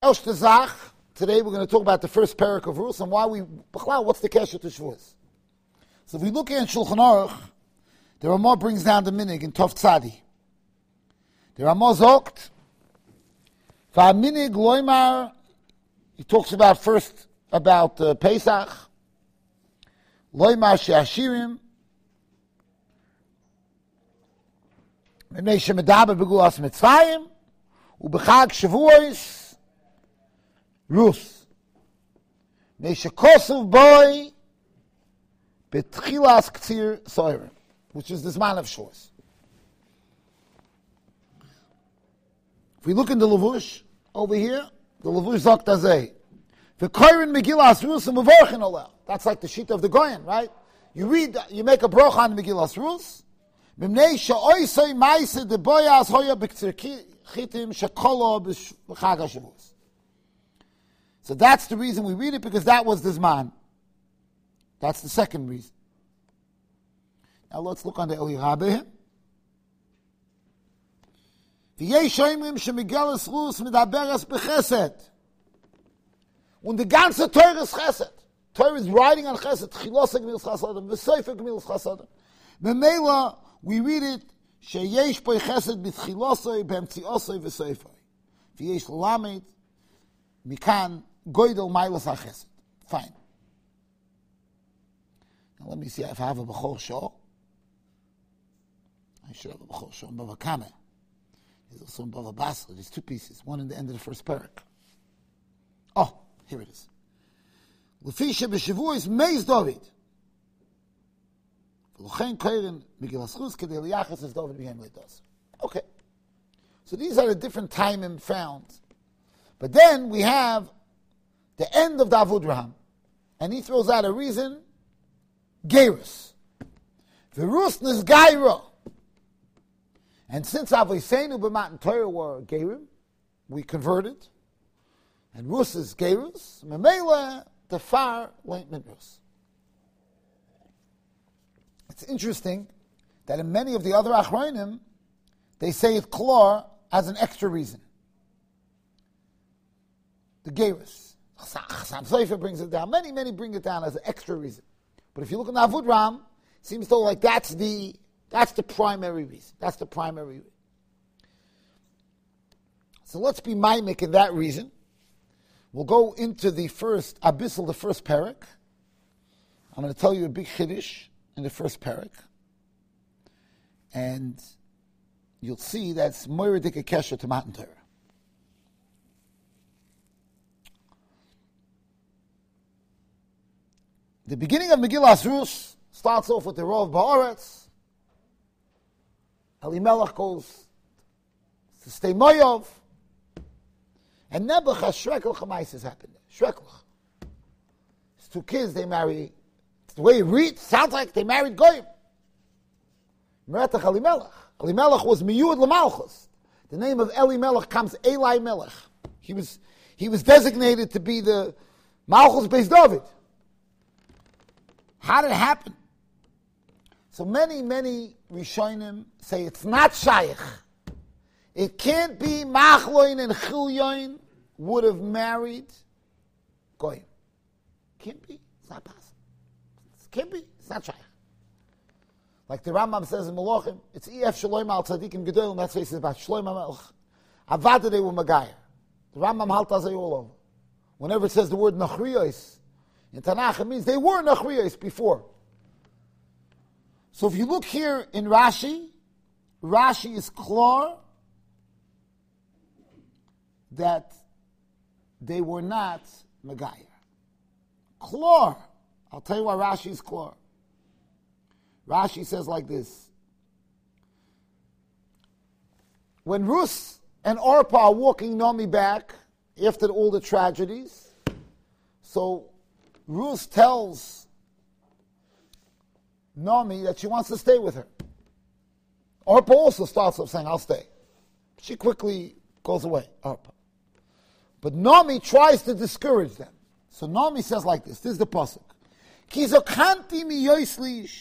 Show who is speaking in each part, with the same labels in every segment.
Speaker 1: erste Zach. Today we're going to talk about the first parak of Rus and what's the kesher to Shavuos. So if we look in Shulchan Aruch, the Ramah brings down the minig in Tov Tzadi. The Ramah zogt, v'aminig loymar, he talks about first about Pesach, loymar she'ashirim, mipnei shemedaber begulas mitzvayim, u'bechag Shavuos, Rus. Mipnei shekosuv boy, betchilas k'tzir soirim, which is this man of Shavuos. If we look in the Levush over here, the Levush zogt azeh. V'koirin Megillas Rus and Mevorchin olel. That's like the sheet of the Goyen, right? You read, you make a brocha on Megillas Rus. Mimnei she'oisei ma'aseh de boyas hoya b'ktzir chitim shekolo b'chag HaShavuos. So that's the reason we read it, because that was the Zman. That's the second reason. Now let's look on the Eli Rabbe. V'yesh oimrim she'Megillas Rus medaberes b'chesed. When the ganze Torah is chesed, Torah is riding on chesed, chilosah gemilas chasadim, v'soifa gemilas chasadim. B'meila, we read it, sheyesh boi chesed b'tchilosah, b'emtziosah, v'soifa. V'yesh lamed, mikan, goydel mailas ha-chesed. Fine. Now let me see if I have a Bechor Shor. I should have a Bechor Shor in Bava Kameh. There's also in Bava Basra. There's two pieces, one in the end of the first parak. Oh, here it is. Lefisha b'Shavuos Meis David. V'lochein koirin Megillas Rus kedei liyachas as David became leidos. Okay. So these are the different timing found. But then we have the end of the Avudraham. And he throws out a reason, Gerus. V'Rus Nizgaira. And since Avoseinu b'Matan Torah were Gerim, we converted. And Rus is Gerus, Memela, the far late Rus. It's interesting that in many of the other Achronim, they say it Klor as an extra reason. The Gerus. Chassam Sofer brings it down. Many bring it down as an extra reason. But if you look at Avudraham, it seems though like that's the primary reason. That's the primary reason. So let's be mimic in that reason. We'll go into the first abyssal, the first parak. I'm going to tell you a big chiddush in the first parak, and you'll see that's moira dika kesher to Matan Torah. The beginning of Megillas Rus starts off with the Rov Ba'aretz. Elimelech goes to stay Moyov. And Nebuch has Shrekel Chamais happened. Shrekel. His two kids, they marry. The way you read, sounds like they married Goyim. Meretach Elimelech. Elimelech was Miyud L'Malchus. The name of Elimelech comes Eli Melech. He was designated to be the Malchus Beis David. How did it happen? So many Rishonim say it's not Shaykh. It can't be Machloin and Chilyoin would have married Goyim. Can't be. It's not possible. It can't be. It's not Shaykh. Like the Rambam says in Malachim, it's Ef Shloim al Tzadikim Gedolim. That's what he says about Shloim HaMelech. Avada they were Magayah. The Rambam haltazay all over. Whenever it says the word Nachriyos in Tanakh, it means they were Nachriyos before. So if you look here in Rashi is clear that they were not Megayah. Chlor. I'll tell you why Rashi is chlor. Rashi says like this. When Rus and Orpah are walking Naomi back after all the tragedies, so Rus tells Naomi that she wants to stay with her. Orpah also starts off saying, I'll stay. She quickly goes away, Orpah. But Naomi tries to discourage them. So Naomi says like this is the pasuk. Ki zokanti mi yoislish.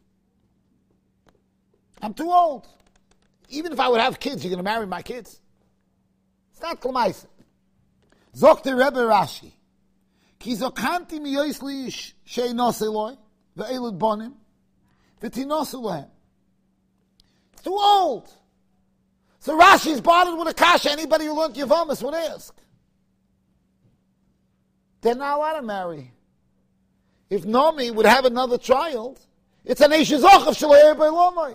Speaker 1: I'm too old. Even if I would have kids, you're going to marry my kids? It's not klamaisa. Zogt der Rebbe Rashi. Ki zokanti mi yoisli shei noseloi, ve'elud bonim, ve'tinoselohem. It's too old. So Rashi's bothered with a kasha. Anybody who learned Yavamas would ask. They're not allowed to marry. If Nomi would have another child, it's an Eish Zochav Shalei Beilomai.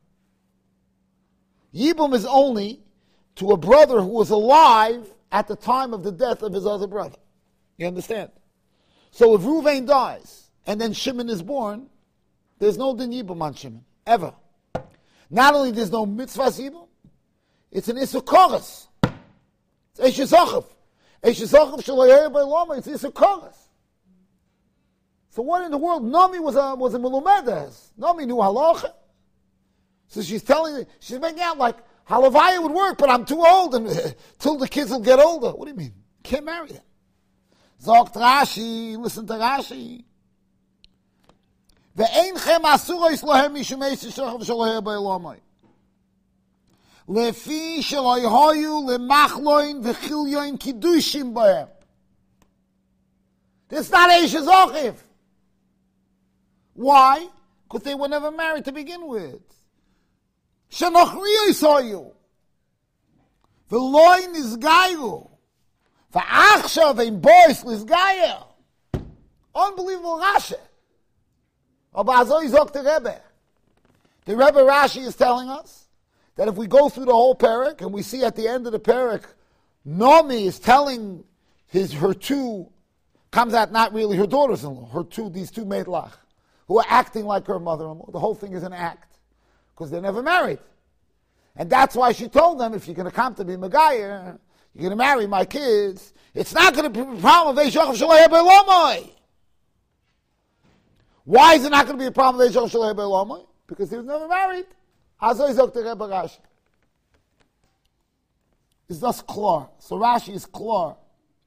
Speaker 1: Yibum is only to a brother who was alive at the time of the death of his other brother. You understand? So if Ruvain dies and then Shimon is born, there's no din Yibum on Shimon, ever. Not only there's no mitzvah Yibum, it's an Isukoris. It's Eish Zochav. Eish Zochav Shalei Beilomai, it's Isukoris. So what in the world? Nomi was a Melumedes. Nomi knew halacha. So she's making out like halavaya would work, but I'm too old and till the kids will get older. What do you mean? Can't marry them. Zogt Rashi, listen to Rashi. Ve'einchem asuros lohem mishum eish zochav shaloher be'elamai. Lefi shaloi hoyu lemachloin v'chilyoin kiddushim b'hem. This is not eish zochav. Why? Because they were never married to begin with. Shenochriyo saw you. V'loy nizgayu. V'achshav ein boys nizgayu. Unbelievable Rashi. Aber azoi zok the Rebbe. The Rebbe Rashi is telling us that if we go through the whole parak and we see at the end of the parak, Nomi is telling her two, comes out not really her daughters-in-law, these two meidlach, who are acting like her mother-in-law. The whole thing is an act, because they're never married. And that's why she told them, if you're going to come to be Megayer, you're going to marry my kids, it's not going to be a problem of Eishochav Shalei Be'elomai. Why is it not going to be a problem of Eishochav Shalei Be'elomai? Because he was never married. Azoi zok the Rebbe Rashi. It's just klar. So Rashi is klar.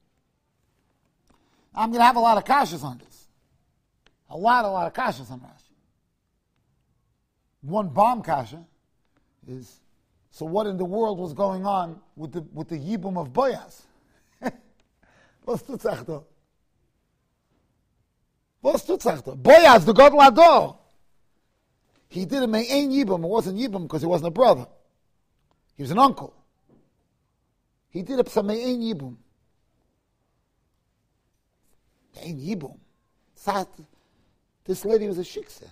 Speaker 1: I'm going to have a lot of kashas on this. A lot of kashas on Rashi. One bomb kasha is, so what in the world was going on with the Yibum of Boaz? Was tut sich da? Boaz, the God Lador. He did a me'ein Yibum. It wasn't Yibum because he wasn't a brother. He was an uncle. He did a me'ein Yibum. Me'ein Yibum. This lady was a shiksa.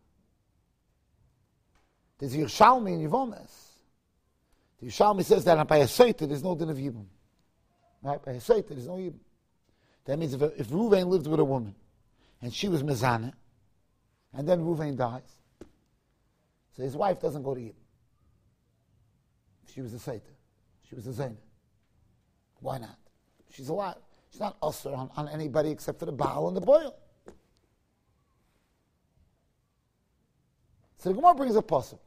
Speaker 1: There's Yerushalmi in Yevomes. The Yerushalmi says that by a Seita there's no din of Yibum. Right? By a Seita there's no Yibum. That means if Ruvain lived with a woman and she was Mezaneh, and then Ruvain dies, so his wife doesn't go to Yibum. She was a Seita. She was a Zaina. Why not? She's alive. She's not usher on anybody except for the Baal and the Boil. So the Gemara brings a pasuk.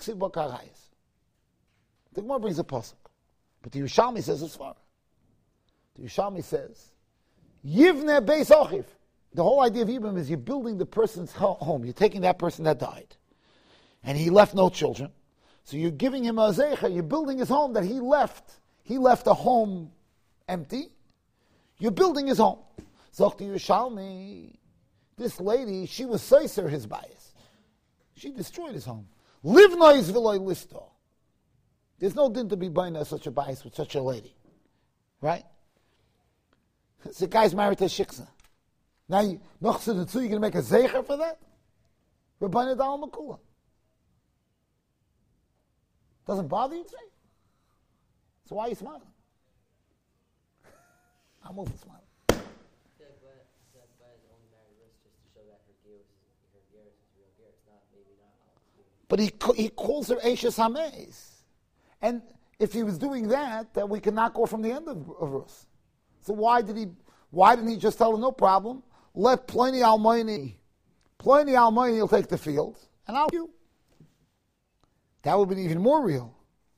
Speaker 1: The Gemara brings a pasuk, but the Yerushalmi says it's far. The Yerushalmi says, "Yivne beis ochiv." The whole idea of Yibum is you're building the person's home. You're taking that person that died, and he left no children, so you're giving him a zeicha. You're building his home that he left. He left a home empty. You're building his home. Zok the Yerushalmi, this lady, she was seiser his bias. She destroyed his home. Live noise v'loy listo. There's no din to be buying such a bias with such a lady. Right? The guy's married to a shiksa. Now, you're going to make a zeicher for that? Rabbeinu Dal Makula. Doesn't bother you today? So why are you smiling? I'm also smiling. But he calls her Eishes Hameis. And if he was doing that, then we can knock off from the end of Rus. So why didn't he just tell her, no problem, let Pliny Almoini will take the field, and I'll you. That would be even more real.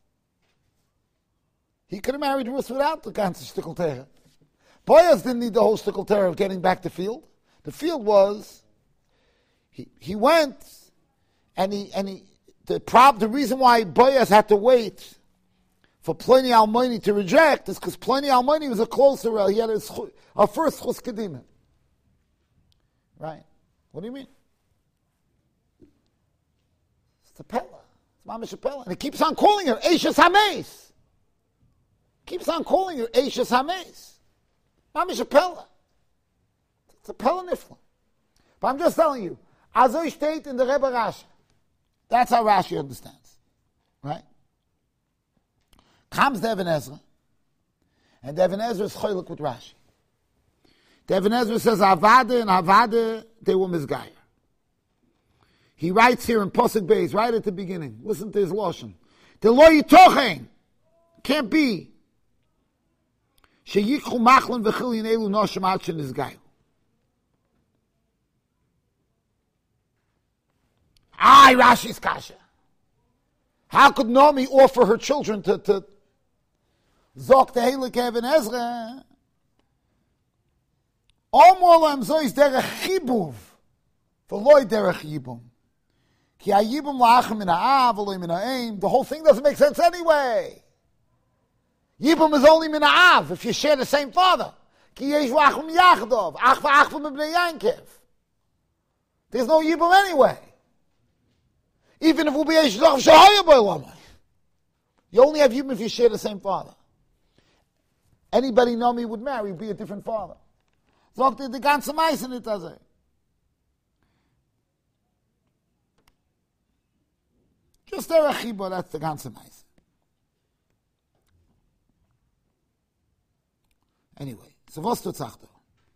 Speaker 1: He could have married Rus without the ganze Shtickl Terah. Boaz didn't need the whole Shtickl Terah of getting back the field. The field was, he went, the reason why Boaz had to wait for Pliny Almoni to reject is because Pliny Almoni was a closer, he had a first chus kedima. Right? What do you mean? It's a Pella. It's Mamish Pella. And it keeps on calling her Eishes Hameis. Keeps on calling her Eishes Hameis. Mamish Pella. It's a Pella Nifla. But I'm just telling you, Azoi steht in the Rebbe Rashi. That's how Rashi understands. Right? Comes the Even Ezra, and the Even Ezra is choylek with Rashi. The Even Ezra says, Avada and Avada, they were misgayer. He writes here in Posuk Beis, right at the beginning. Listen to his Lashon. The lo yitochen can't be. Sheyikchu machlin v'chilin elu noshim ad shenizgayu. Rashi's kasha. How could Naomi offer her children to Zok the Heilig Even Ezra? Omor lam zois derech chibuv, v'loi derech yibum. Ki hayibum la'achem min ha'av, v'loi min ha'eim. The whole thing doesn't make sense anyway. Yibum is only min ha'av, if you share the same father. Ki yesh v'achem yachdov, ach v'ach v'mibnei Yankev. There's no yibum anyway. Even if we'll be yesh v'ach shahaya b'olamai. You only have yibum if you share the same father. Anybody Naomi would marry would be a different father. Sagt the ganze Meise nicht also. Just der Achiba, that's the ganze Meise. Anyway, so was tut sagt er?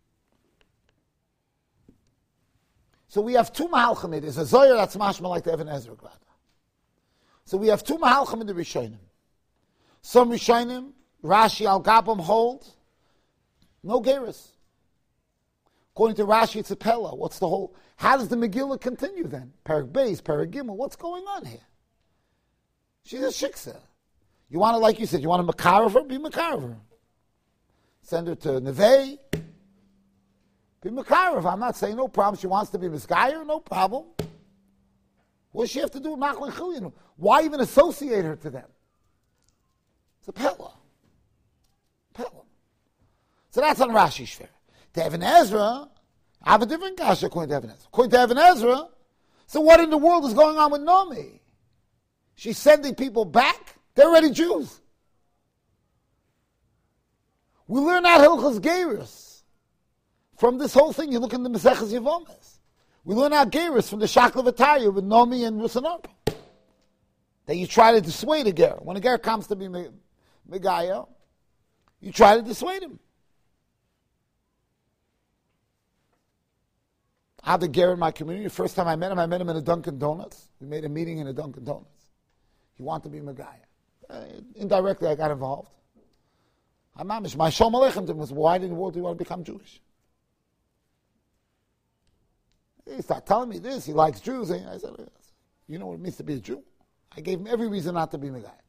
Speaker 1: So we have two Mahalchim. There's a Zohar that's mashma like the Even Ezra Glada. So we have two Mahalchim in the Rishonim. Some Rishonim, Rashi al Gabam hold, no Geras. According to Rashi, it's a Pella. What's the whole? How does the Megillah continue then? Parak Beis, Parak Gimel. What's going on here? She's a shiksa. You want to, like you said, you want to makarav her? Be makarav her. Send her to Nevei. Be makarav. I'm not saying no problem. She wants to be misgayer, no problem. What does she have to do with Machlin Chilin? Why even associate her to them? It's a Pella. Pella. So that's on Rashi Shver. The Even Ezra, I have a different kasha according to Even Ezra. According to Even Ezra, so what in the world is going on with Naomi? She's sending people back. They're already Jews. We learn out Hilchos Geirus from this whole thing. You look in the Maseches Yevomes. We learn out Geirus from the Shakla V'Taya with Naomi and Rus and Orpah. That you try to dissuade a ger. When a ger comes to be Megaya, you try to dissuade him. I had a ger in my community. The first time I met him in a Dunkin' Donuts. We made a meeting in a Dunkin' Donuts. He wanted to be Megaya. Indirectly, I got involved. My Shalom Aleichem to him was, why in the world do you want to become Jewish? He started telling me this. He likes Jews. And I said, you know what it means to be a Jew? I gave him every reason not to be Megaya.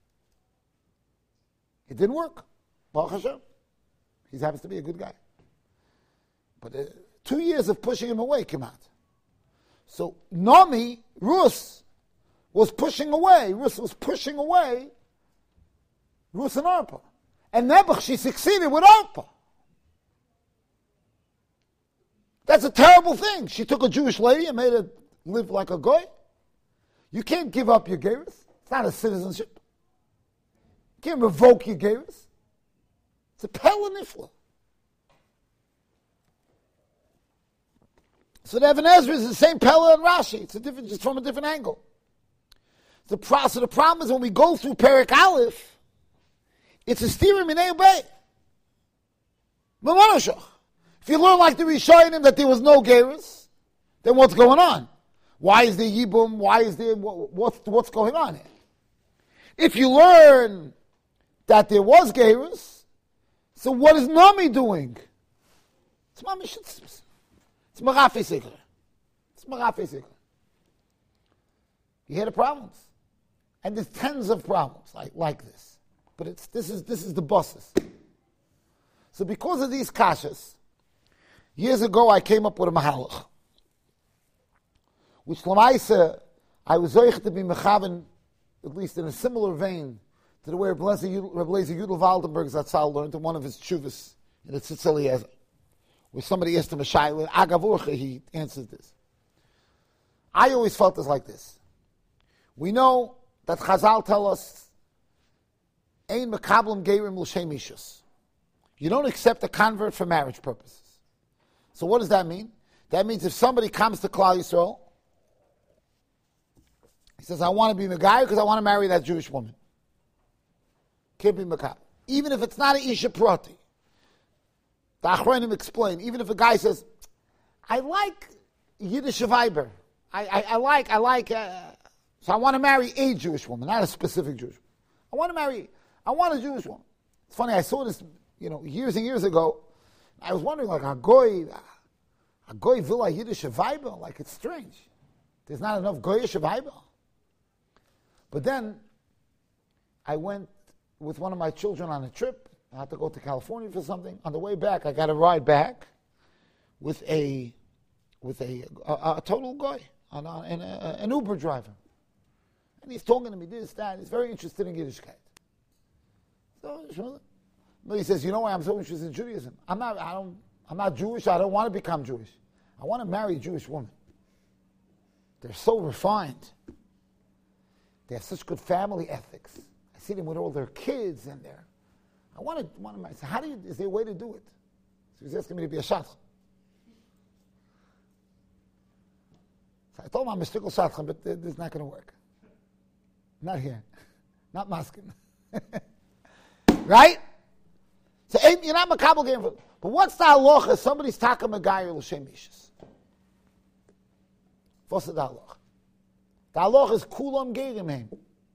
Speaker 1: It didn't work. Baruch Hashem. He happens to be a good guy. But 2 years of pushing him away came out. So Naomi, Rus, was pushing away. Rus was pushing away Rus and Orpah. And Nebuch, she succeeded with Orpah. That's a terrible thing. She took a Jewish lady and made her live like a goy. You can't give up your gerus. It's not a citizenship. You can't revoke your gerus. It's a Pella Nifla. So the Even Ezra is the same Pella and Rashi. It's a different, just from a different angle. So the problem is when we go through Perek Aleph, it's a stirim in Eubei. If you learn like the Rishonim that there was no gerus, then what's going on? Why is there Yibum? Why is there, what's going on here? If you learn that there was gerus, so what is Naomi doing? It's Marafi Sikra. It's Marafi Sikra. You hear the problems? And there's tens of problems like this. But this is the bosses. So because of these kashas, years ago I came up with a mahalach, which Lamaisa, I was zoich to be mechaven, at least in a similar vein, to the way Reb Eliezer Yudel Waldenberg Zatzal learned in one of his tshuvas in the Tzitz Eliezer, where somebody asked him a shayla, Agavurcha, he answers this. I always felt this like this. We know that Chazal tell us, Ein mekablim geirim l'shem ishus. You don't accept a convert for marriage purposes. So what does that mean? That means if somebody comes to Klal Yisrael, he says, I want to be Megayer because I want to marry that Jewish woman. Can't be Mekabel. Even if it's not an Isha Prati. The Achronim explain, even if a guy says, I like Yiddish Weiber. I like, so I want to marry a Jewish woman, not a specific Jewish woman. I want a Jewish woman. It's funny, I saw this, years and years ago. I was wondering, like, a goy villa Yiddish Weiber, like, it's strange. There's not enough Goyish Weiber. But then, I went with one of my children on a trip. I had to go to California for something. On the way back, I got a ride back with a total guy, an Uber driver. And he's talking to me this, that. He's very interested in Yiddishkeit. So he says, you know why I'm so interested in Judaism? I'm not Jewish. I don't want to become Jewish. I want to marry a Jewish woman. They're so refined. They have such good family ethics. I see them with all their kids and I want to marry. So is there a way to do it? So he's asking me to be a shadchan. So I told him I'm a shtickle shadchan, but this is not going to work. Not here. Not masking. Right? So you're not makabel game for. But what's the halacha? Somebody's taka megayer l'shem ishus. What's the halacha? The halacha is kulam geirim heim.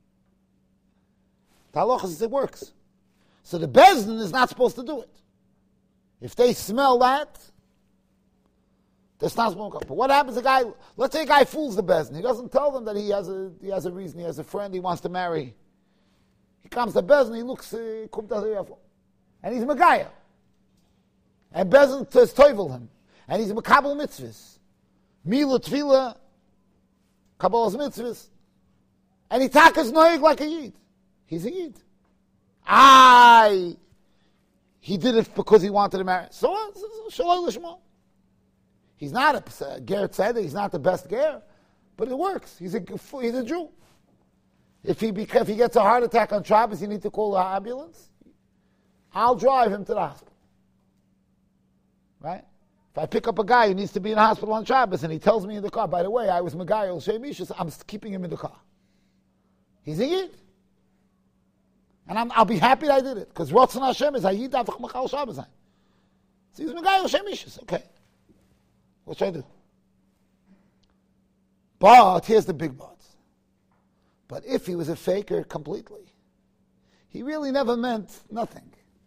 Speaker 1: The halacha is it works. So the bezdin is not supposed to do it. If they smell that, that's not supposed to go. But what happens? Let's say a guy fools the bezdin. He doesn't tell them that he has a reason. He has a friend he wants to marry. He comes to bezdin. He looks and he's Megaya. And Bezin says toivel him. And he's Mekabel mitzvahs. Mila tefillah, Kabbalah's mitzvahs. And he takas noig like a Yid. He's a Yid. He did it because he wanted to marry. So shalom l'shmo. He's not a ger tzedek. He's not the best ger. But it works. He's a Jew. If he gets a heart attack on Shabbos, you need to call the ambulance. I'll drive him to the hospital. Right? If I pick up a guy who needs to be in the hospital on Shabbos and he tells me in the car, by the way, I was Megayel Shemishus, I'm keeping him in the car. He's a Yid. And I'll be happy that I did it. Because Ratzon Hashem is Hayid Avach Machal Shabbos. So he's Megayel Shemishus. Okay. What should I do? But here's the big but. But if he was a faker completely, he really never meant nothing.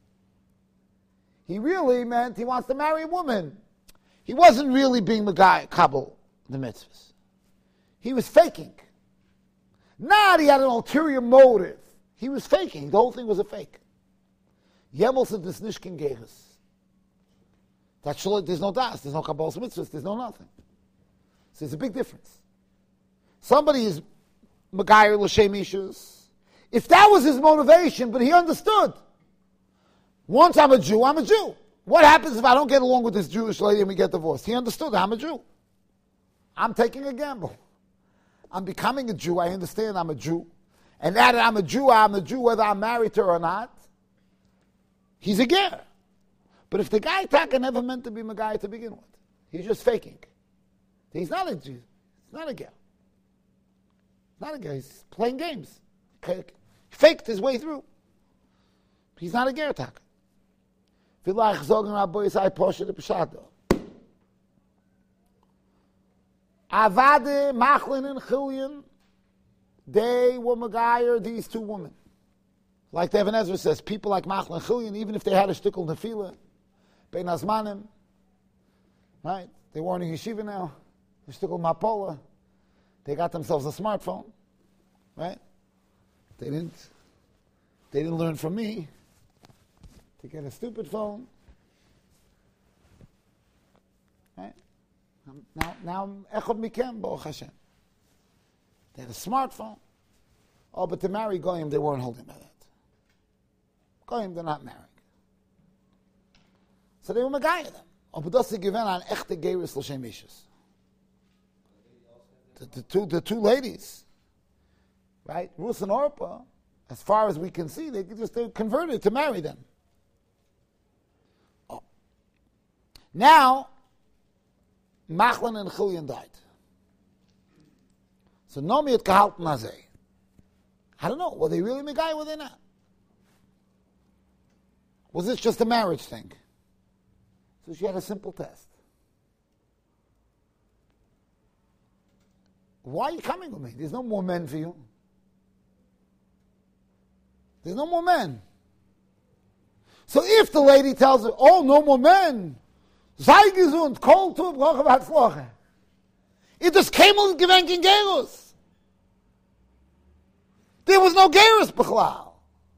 Speaker 1: He really meant he wants to marry a woman. He wasn't really being Megayel the mitzvahs. He was faking. Not he had an ulterior motive. He was faking. The whole thing was a fake. Yemel said this nishkin gehes. There's no das, there's no Kabbalah's mitzvahs, there's no nothing. So there's a big difference. Somebody is Megayel l'shem ishus. If that was his motivation, but he understood. Once I'm a Jew, I'm a Jew. What happens if I don't get along with this Jewish lady and we get divorced? He understood, I'm a Jew. I'm taking a gamble. I'm becoming a Jew, I understand I'm a Jew. And now that I'm a Jew whether I'm married to her or not. He's a ger. But if the guy Taka never meant to be a guy to begin with, he's just faking. He's not a Jew. He's not a ger. Not a ger, he's playing games. He faked his way through. He's not a ger Taka. Vielleicht sagen Rabbi sei Poshe de Pshado. Avade, Machlin, and Chilyon, they were Megayer, these two women. Like the Even Ezra says, people like Machlin and Chilyon, even if they had a shtickle nefila, Bein Azmanim, right? They weren't in yeshiva now. A shtickle mapola. They got themselves a smartphone, right? They didn't learn from me to get a stupid phone. Right? Now I'm echad mikem, Baruch Hashem. They had a smartphone. Oh, but to marry Goyim, they weren't holding by that. Goyim, they're not married. So they were Megaya them. Aber das sie given an echte Geirus l'shem ishus. The two ladies, right? Ruth and Orpah, as far as we can see, they converted to marry them. Oh. Now, Machlon and Chilion died. So Nomi had gehalten Nazeh. I don't know, were they really Megaya or were they not? Was this just a marriage thing? So she had a simple test. Why are you coming with me? There's no more men for you. There's no more men. So if the lady tells her, oh, no more men, sei gesund, kol tu, brache v'hatzloche. It just came on gewenken gerus. There was no gerus b'chlal.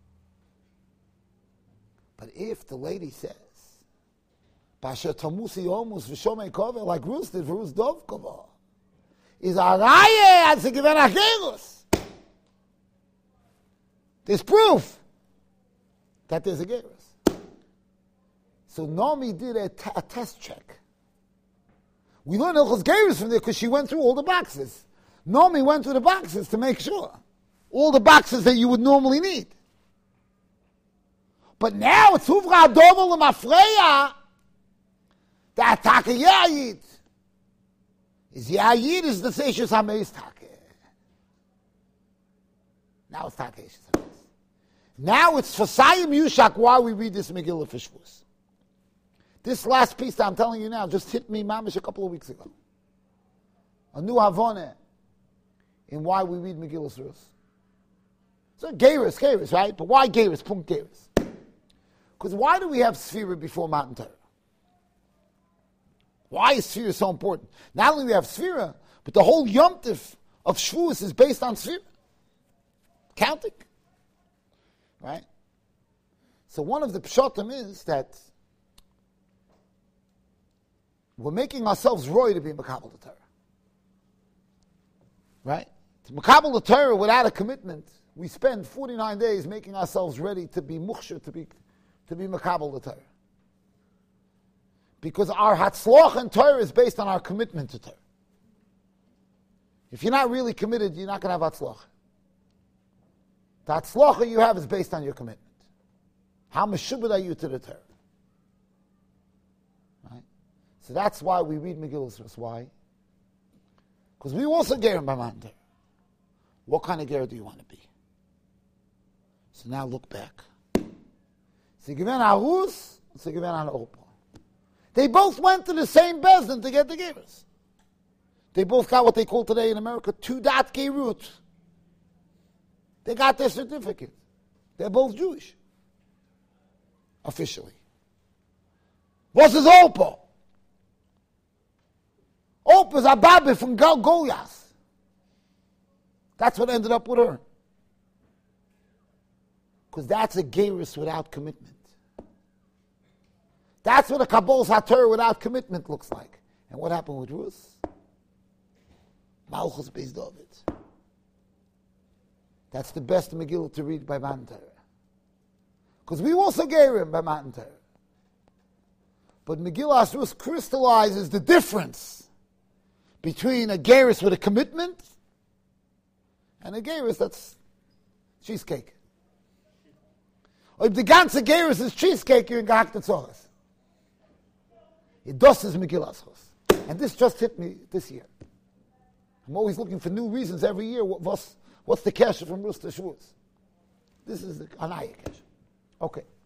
Speaker 1: But if the lady says, Pasha Tamusi Omus V'Shomei Kover, like Ruth did for Ruth Dovkova, is Araye as a given Acherus. There's proof that there's a Gerus. So Naomi did a test check. We learn Hilchos Gerus from there because she went through all the boxes. Naomi went through the boxes to make sure. All the boxes that you would normally need. But now it's Huvra Adover L'Mafreya. The Atake Yayid. Is Yayid is the Seishus HaMeis Take. Now it's Take Seishus HaMeis. Now it's for Sayim Yushak why we read this Megillah for Shavuos. This last piece that I'm telling you now just hit me mamish a couple of weeks ago. A new Havoneh in why we read Megillah Shavuos. So Geirus, right? But why Geirus? Punkt Geirus. Because why do we have Sfira before Matan Torah? Why is Sfira so important? Not only do we have Sfira, but the whole Yom Tif of Shavuos is based on Sfira. Counting. Right? So one of the pshatim is that we're making ourselves roy to be Makabel the Torah. Right? To Makabel the Torah without a commitment, we spend 49 days making ourselves ready to be Mukhshir, to be Makabel the Torah. Because our Hatzloch in Torah is based on our commitment to Torah. If you're not really committed, you're not going to have Hatzloch. The Hatzloch you have is based on your commitment. How meshubed are you to the Torah? Right? So that's why we read Megillah Shavuos. Why? Because we also gerim by Matan Torah. What kind of ger do you want to be? So now look back. So given Arus, so given an Opal. They both went to the same bezdin to get the gerus. They both got what they call today in America 2-dot gerut. They got their certificate. They're both Jewish. Officially. What's his Opal? Opal's a baby from Goliath. That's what ended up with her. Because that's a gerus without commitment. That's what a Kabbalah Sator without commitment looks like. And what happened with Ruth? Malchus Beis David. That's the best Megillah to read by Matan Torah. Because we also gerim by Matan Torah. But Megillah Ruth crystallizes the difference between a gerus with a commitment and a gerus that's cheesecake. Or if the ganze gerus is cheesecake, you're in gehackte Tzoras. It does is Megillah Shavuos. And this just hit me this year. I'm always looking for new reasons every year. What's the kesher from Ruth to Shavuos? This is the Anaya kesher. Okay.